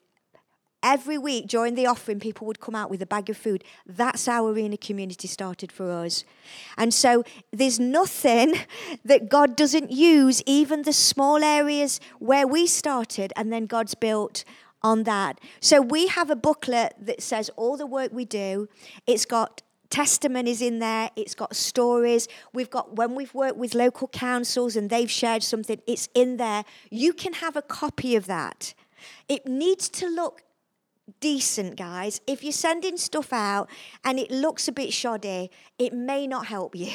Every week during the offering, people would come out with a bag of food. That's how Arena Community started for us. And so there's nothing that God doesn't use, even the small areas where we started, and then God's built on that. So we have a booklet that says all the work we do. It's got testimonies in there. It's got stories. We've got, when we've worked with local councils and they've shared something, it's in there. You can have a copy of that. It needs to look decent, guys. If you're sending stuff out and it looks a bit shoddy, it may not help you.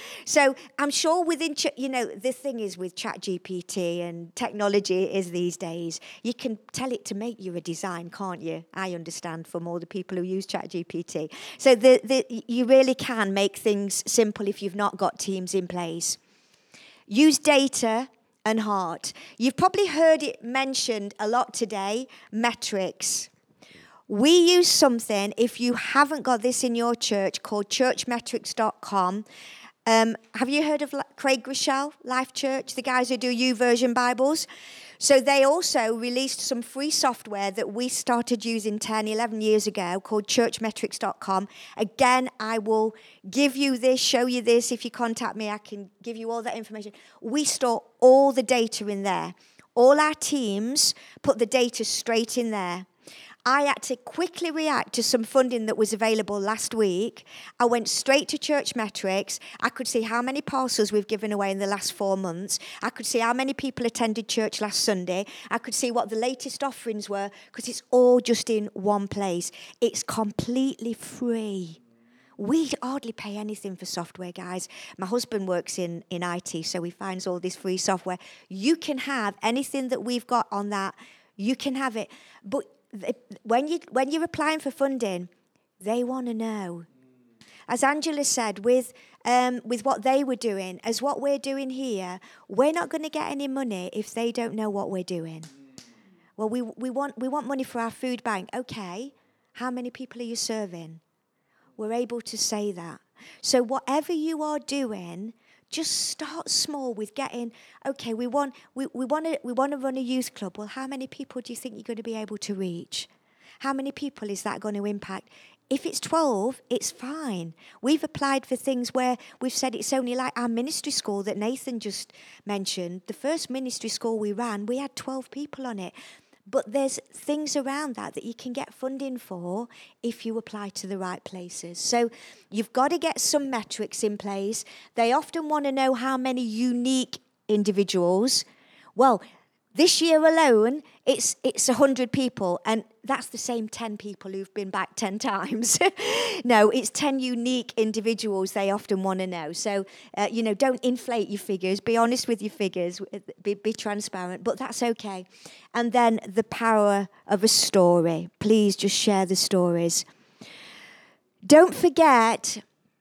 So I'm sure within, you know, the thing is with ChatGPT and technology is these days, you can tell it to make you a design, can't you? I understand from all the people who use ChatGPT. So the, the, you really can make things simple if you've not got teams in place. Use data and heart. You've probably heard it mentioned a lot today, metrics. We use something, if you haven't got this in your church, called church metrics dot com. Um, have you heard of Craig Groeschel, Life Church, the guys who do YouVersion Bibles? So they also released some free software that we started using ten, eleven years ago called church metrics dot com. Again, I will give you this, show you this. If you contact me, I can give you all that information. We store all the data in there. All our teams put the data straight in there. I had to quickly react to some funding that was available last week. I went straight to Church Metrics. I could see how many parcels we've given away in the last four months. I could see how many people attended church last Sunday. I could see what the latest offerings were, because it's all just in one place. It's completely free. We hardly pay anything for software, guys. My husband works in, in I T, so he finds all this free software. You can have anything that we've got on that. You can have it. But when you when you're applying for funding, they want to know. As Angela said, with um, with what they were doing, as what we're doing here, we're not going to get any money if they don't know what we're doing. Well, we we want we want money for our food bank. Okay, how many people are you serving? We're able to say that. So whatever you are doing, just start small with getting, okay, we want we, we want to we want to run a youth club. Well, how many people do you think you're going to be able to reach? How many people is that going to impact? If it's twelve, it's fine. We've applied for things where we've said it's only like our ministry school that Nathan just mentioned. The first ministry school we ran, we had twelve people on it. But there's things around that that you can get funding for if you apply to the right places. So you've got to get some metrics in place. They often want to know how many unique individuals. Well, this year alone, it's it's one hundred people, and that's the same ten people who've been back ten times. No, it's ten unique individuals they often want to know. So, uh, you know, don't inflate your figures. Be honest with your figures. Be, be transparent, but that's okay. And then the power of a story. Please just share the stories. Don't forget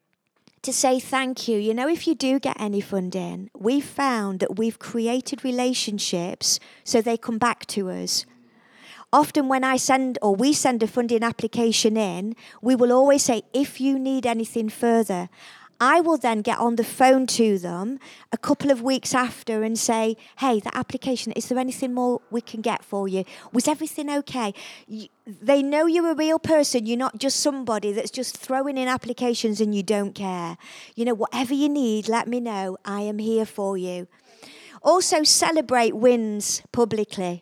to say thank you. You know, if you do get any funding, we've found that we've created relationships so they come back to us. Often when I send or we send a funding application in, we will always say, if you need anything further, I will then get on the phone to them a couple of weeks after and say, hey, that application, is there anything more we can get for you? Was everything okay? You, they know you're a real person. You're not just somebody that's just throwing in applications and you don't care. You know, whatever you need, let me know. I am here for you. Also, celebrate wins publicly.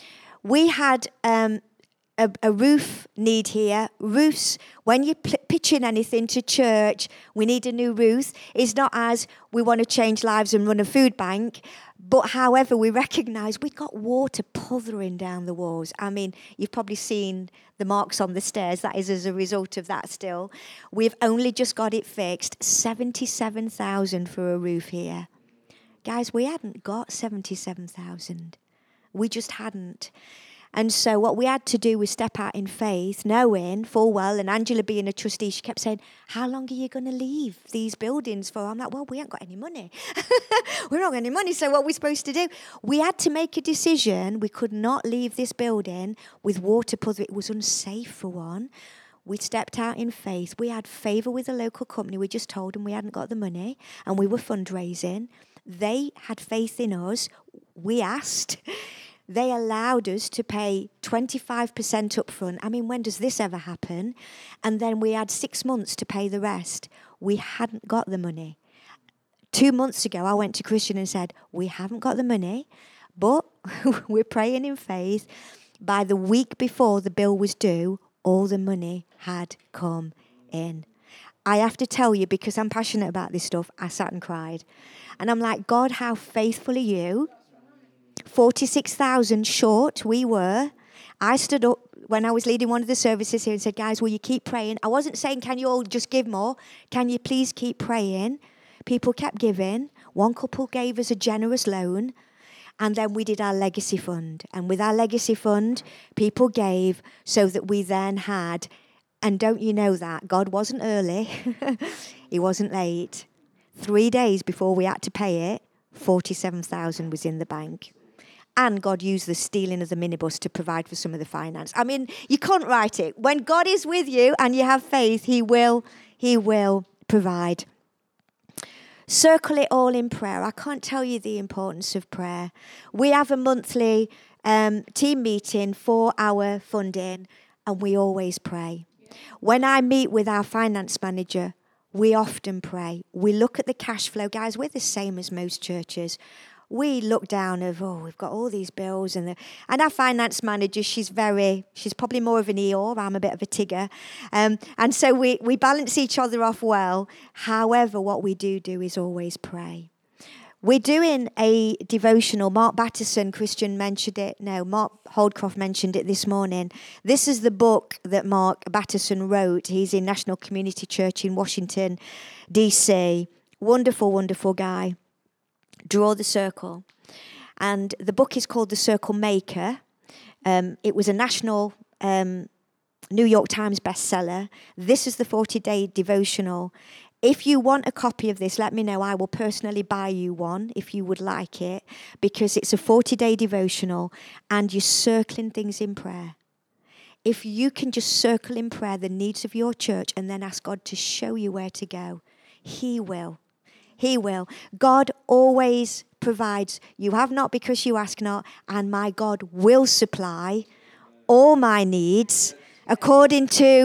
We had um, a, a roof need here. Roofs, when you're p- pitching anything to church, we need a new roof. It's not as we want to change lives and run a food bank, but however, we recognise we've got water puthering down the walls. I mean, you've probably seen the marks on the stairs. That is as a result of that still. We've only just got it fixed. seventy-seven thousand for a roof here. Guys, we hadn't got seventy-seven thousand. We just hadn't. And so what we had to do was step out in faith, knowing full well, and Angela being a trustee, she kept saying, how long are you going to leave these buildings for? I'm like, well, we ain't got any money. We're not got any money, so what are we supposed to do? We had to make a decision. We could not leave this building with water puddle. It was unsafe for one. We stepped out in faith. We had favour with a local company. We just told them we hadn't got the money, and we were fundraising. They had faith in us. We asked. They allowed us to pay twenty-five percent up front. I mean, when does this ever happen? And then we had six months to pay the rest. We hadn't got the money. Two months ago, I went to Christian and said, we haven't got the money, but we're praying in faith. By the week before the bill was due, all the money had come in. I have to tell you, because I'm passionate about this stuff, I sat and cried. And I'm like, God, how faithful are you? forty-six thousand short we were. I stood up when I was leading one of the services here and said, guys, will you keep praying? I wasn't saying, can you all just give more? Can you please keep praying? People kept giving. One couple gave us a generous loan. And then we did our legacy fund. And with our legacy fund, people gave so that we then had, and don't you know that, God wasn't early. He wasn't late. Three days before we had to pay it, forty-seven thousand was in the bank. And God used the stealing of the minibus to provide for some of the finance. I mean, you can't write it. When God is with you and you have faith, he will, he will provide. Circle it all in prayer. I can't tell you the importance of prayer. We have a monthly um, team meeting for our funding, and we always pray. When I meet with our finance manager, we often pray. We look at the cash flow. Guys, we're the same as most churches. We look down of, oh, we've got all these bills. And the, and our finance manager, she's very, she's probably more of an Eeyore. I'm a bit of a Tigger. Um, and so we, we balance each other off well. However, what we do do is always pray. We're doing a devotional. Mark Batterson, Christian mentioned it. No, Mark Holdcroft mentioned it this morning. This is the book that Mark Batterson wrote. He's in National Community Church in Washington, D C. Wonderful, wonderful guy. Draw the Circle. And the book is called The Circle Maker. Um, it was a national um, New York Times bestseller. This is the forty-day devotional. If you want a copy of this, let me know. I will personally buy you one if you would like it, because it's a forty-day devotional and you're circling things in prayer. If you can just circle in prayer the needs of your church and then ask God to show you where to go, he will. He will. God always provides. You have not because you ask not, and my God will supply all my needs according to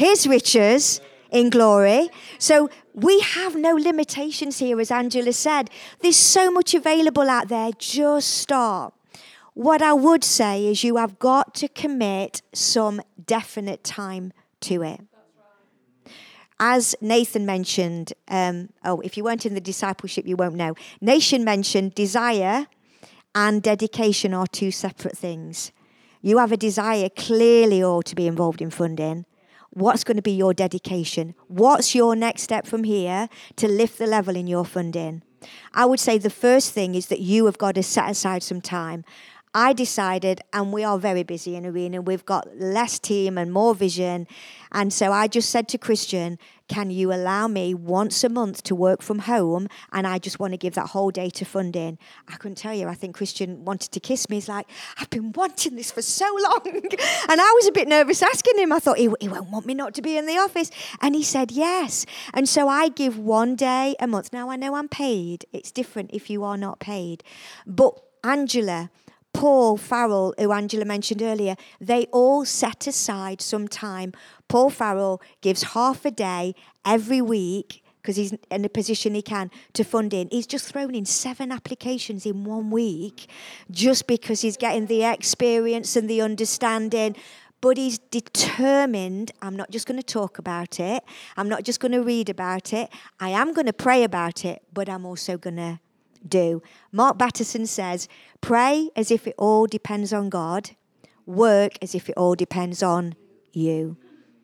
his riches in glory. So we have no limitations here, as Angela said. There's so much available out there. Just start. What I would say is you have got to commit some definite time to it. As Nathan mentioned, um, oh, if you weren't in the discipleship, you won't know. Nathan mentioned desire and dedication are two separate things. You have a desire clearly all to be involved in funding. What's going to be your dedication? What's your next step from here to lift the level in your funding? I would say the first thing is that you have got to set aside some time. I decided, and we are very busy in Arena, we've got less team and more vision. And so I just said to Christian, can you allow me once a month to work from home? And I just want to give that whole day to funding. I couldn't tell you, I think Christian wanted to kiss me. He's like, I've been wanting this for so long. And I was a bit nervous asking him. I thought, he, he won't want me not to be in the office. And he said yes. And so I give one day a month. Now I know I'm paid. It's different if you are not paid. But Angela, Paul Farrell, who Angela mentioned earlier, they all set aside some time. Paul Farrell gives half a day every week, because he's in a position he can, to fund in. He's just thrown in seven applications in one week just because he's getting the experience and the understanding. But he's determined, I'm not just going to talk about it. I'm not just going to read about it. I am going to pray about it, but I'm also going to do. Mark Batterson says, pray as if it all depends on God. Work as if it all depends on you.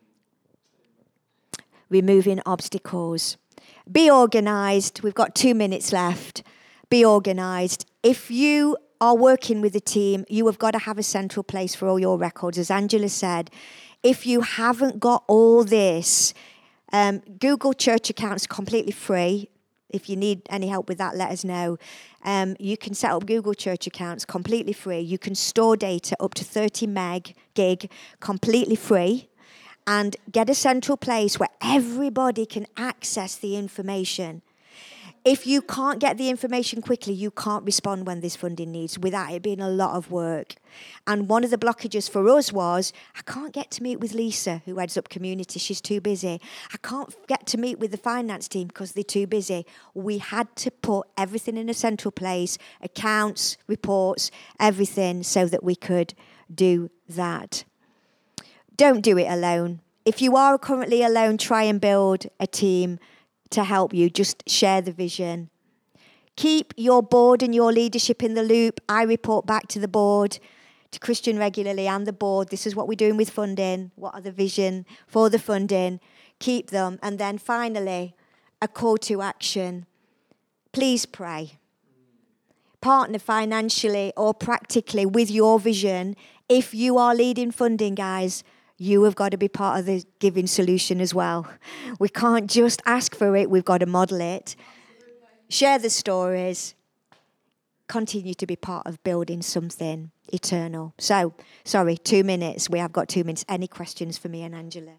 Removing obstacles. Be organised. We've got two minutes left. Be organised. If you are working with a team, you have got to have a central place for all your records. As Angela said, if you haven't got all this, um, Google Church Accounts completely free. If you need any help with that, let us know. Um, you can set up Google Church Accounts completely free. You can store data up to thirty meg gig completely free, and get a central place where everybody can access the information. If you can't get the information quickly, you can't respond when there's funding needs without it being a lot of work. And one of the blockages for us was, I can't get to meet with Lisa, who heads up community. She's too busy. I can't get to meet with the finance team because they're too busy. We had to put everything in a central place, accounts, reports, everything, so that we could do that. Don't do it alone. If you are currently alone, try and build a team to help you. Just share the vision. Keep your board and your leadership in the loop. I report back to the board, to Christian regularly, and the board. This is what we're doing with funding. What are the vision for the funding? Keep them. And then finally, a call to action. Please pray. Partner financially or practically with your vision. If you are leading funding, guys, you have got to be part of the giving solution as well. We can't just ask for it. We've got to model it. Share the stories. Continue to be part of building something eternal. So, sorry, two minutes. We have got two minutes. Any questions for me and Angela?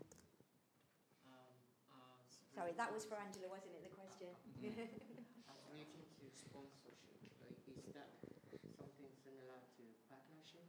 Sorry, that was for Angela, wasn't it, the question? Relating to sponsorship, like, is that something similar to partnership?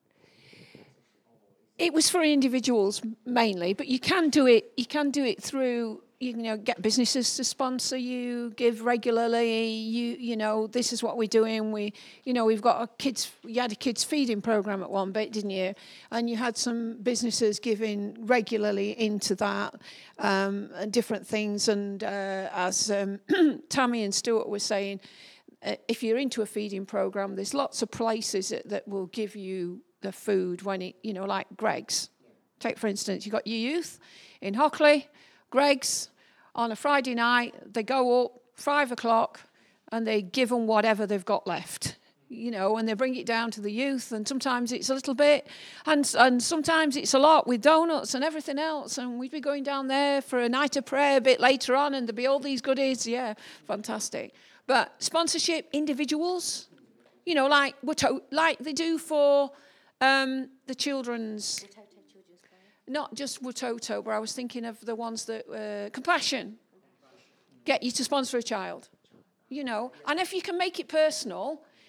It was for individuals mainly, but you can do it. You can do it through, you know, get businesses to sponsor you, give regularly. You, you know, this is what we're doing. We, you know, we've got a kids. You had a kids feeding program at one bit, didn't you? And you had some businesses giving regularly into that, um, and different things. And uh, as um, Tammy and Stuart were saying, uh, if you're into a feeding program, there's lots of places that, that will give you the food when it, you know, like Greg's. Take, for instance, you got your youth in Hockley, Greg's, on a Friday night, they go up five o'clock and they give them whatever they've got left, you know, and they bring it down to the youth, and sometimes it's a little bit, and and sometimes it's a lot with donuts and everything else, and we'd be going down there for a night of prayer a bit later on, and there'd be all these goodies. Yeah, fantastic. But sponsorship, individuals, you know, like like they do for Um, the children's, not just Watoto, but I was thinking of the ones that, uh, Compassion, get you to sponsor a child, you know. And if you can make it personal,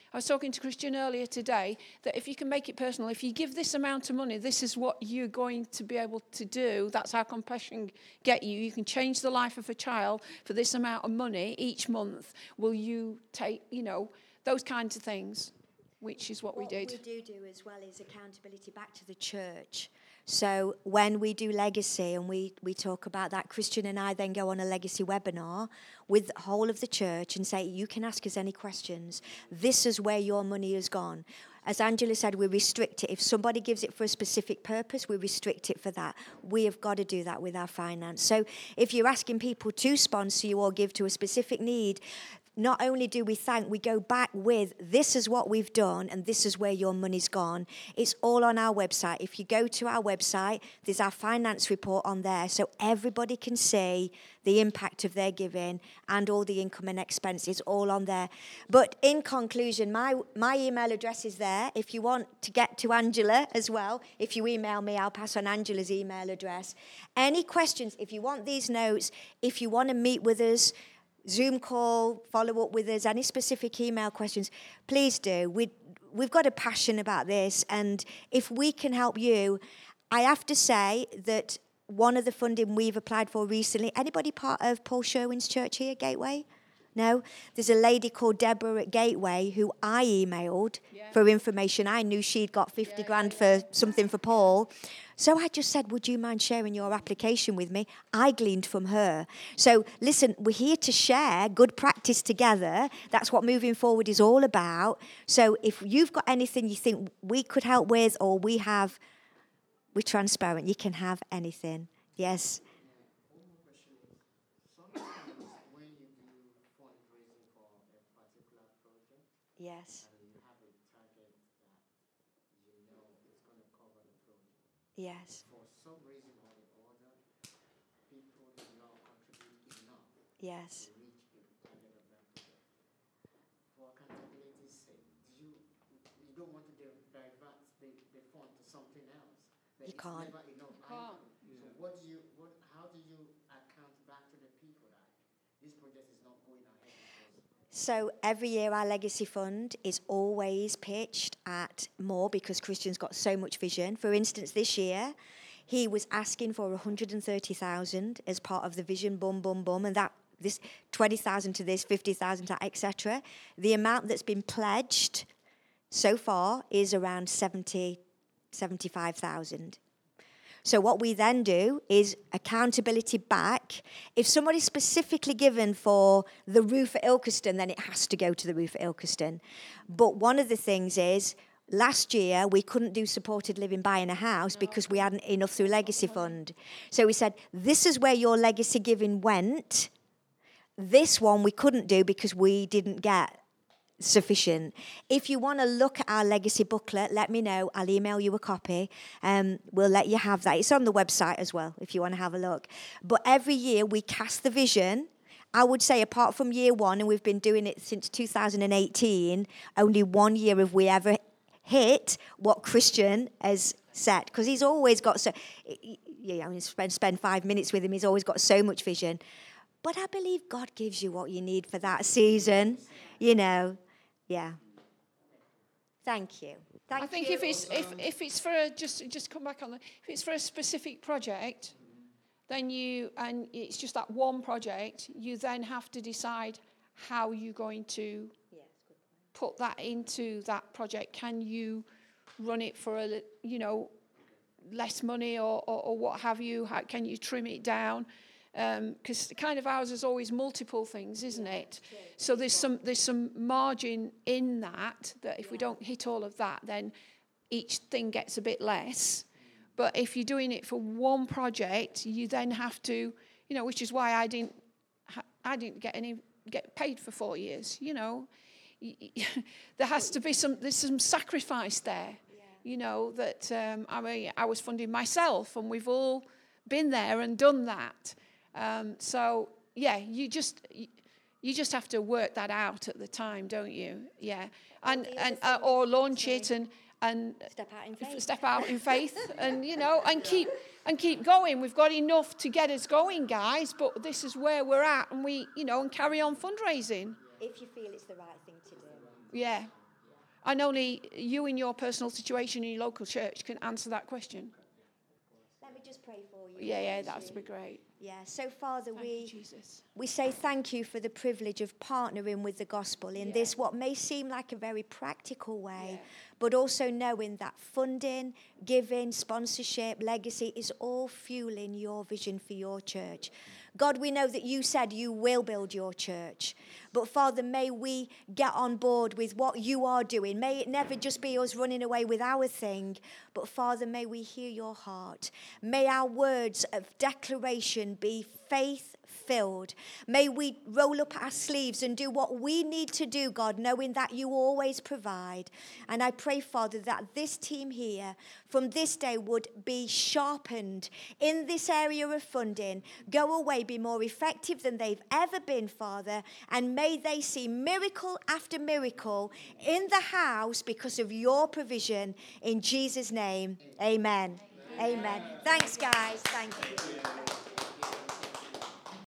I was talking to Christian earlier today that if you can make it personal, if you give this amount of money, this is what you're going to be able to do. That's how compassion get you. You can change the life of a child for this amount of money each month. Will you take, you know, those kinds of things, which is what, what we did. What we do do as well is accountability back to the church. So when we do legacy and we, we talk about that, Christian and I then go on a legacy webinar with the whole of the church and say, you can ask us any questions. This is where your money has gone. As Angela said, we restrict it. If somebody gives it for a specific purpose, we restrict it for that. We have got to do that with our finance. So if you're asking people to sponsor you or give to a specific need, not only do we thank, we go back with, this is what we've done and this is where your money's gone. It's all on our website. If you go to our website, there's our finance report on there so everybody can see the impact of their giving and all the income and expenses all on there. But in conclusion, my, my email address is there. If you want to get to Angela as well, if you email me, I'll pass on Angela's email address. Any questions, if you want these notes, if you want to meet with us, Zoom call, follow up with us, any specific email questions, please do. We, we've got a passion about this, and if we can help you, I have to say that one of the funding we've applied for recently, anybody part of Paul Sherwin's church here, Gateway? No? There's a lady called Deborah at Gateway who I emailed yeah. for information. I knew she'd got fifty yeah, grand yeah, yeah. for something for Paul. So I just said, would you mind sharing your application with me? I gleaned from her. So listen, we're here to share good practice together. That's what moving forward is all about. So if you've got anything you think we could help with or we have, we're transparent. You can have anything. Yes. Yes. And you have a target that you know is going to cover the project. Yes. For some reason or the other, people do not contribute enough yes. to reach the target of that project. For accountability's sake, do you you don't want to divert the, the fund to something else? But you it's can't. Never enough. You can't. So what do you what? How do you account back to the people that this project is not going ahead? So every year our legacy fund is always pitched at more because Christian's got so much vision. For instance, this year he was asking for one hundred thirty thousand as part of the vision, boom, boom, boom, and that this twenty thousand to this, fifty thousand to et cetera. The amount that's been pledged so far is around seventy, seventy-five thousand. So what we then do is accountability back. If somebody's specifically given for the roof at Ilkeston, then it has to go to the roof at Ilkeston. But one of the things is, last year we couldn't do supported living buying a house because we hadn't enough through Legacy Fund. So we said, this is where your legacy giving went. This one we couldn't do because we didn't get sufficient. If you want to look at our legacy booklet, let me know. I'll email you a copy. Um, we'll let you have that. It's on the website as well if you want to have a look. But every year we cast the vision. I would say apart from year one, and we've been doing it since two thousand eighteen, only one year have we ever hit what Christian has set. Because he's always got so, you know, spend, spend five minutes with him, he's always got so much vision. But I believe God gives you what you need for that season, you know. Yeah. Thank you. Thank I think you. if it's if, if it's for a, just just come back on the if it's for a specific project, then you and it's just that one project, you then have to decide how you're going to yeah, put that into that project. Can you run it for a you know less money or or, or what have you? How, can you trim it down? Because um, kind of ours is always multiple things, isn't yeah, it? True. So there's some there's some margin in that that if yeah. we don't hit all of that, then each thing gets a bit less. But if you're doing it for one project, you then have to, you know, which is why I didn't I didn't get any get paid for four years. You know, there has to be some there's some sacrifice there. Yeah. You know that um, I mean I was funding myself, and we've all been there and done that. Um, so yeah, you just you just have to work that out at the time, don't you? Yeah, and and uh, or launch it and and step out in faith, step out in faith, and you know, and keep and keep going. We've got enough to get us going, guys. But this is where we're at, and we you know and carry on fundraising if you feel it's the right thing to do. Yeah. And only you in your personal situation in your local church can answer that question. Let me just pray for you. Yeah, yeah, that would be great. Yeah, so Father, Thank we you, Jesus. we say thank you for the privilege of partnering with the gospel in Yeah. this what may seem like a very practical way, Yeah. but also knowing that funding, giving, sponsorship, legacy is all fueling your vision for your church. God, we know that you said you will build your church. But Father, may we get on board with what you are doing. May it never just be us running away with our thing. But Father, may we hear your heart. May our words of declaration be faith-filled. May we roll up our sleeves and do what we need to do, God, knowing that you always provide. And I pray, Father, that this team here from this day would be sharpened in this area of funding, go away, be more effective than they've ever been, Father, and may they see miracle after miracle in the house because of your provision. In Jesus' name, amen. Amen. Amen. Thanks, guys. Thank you.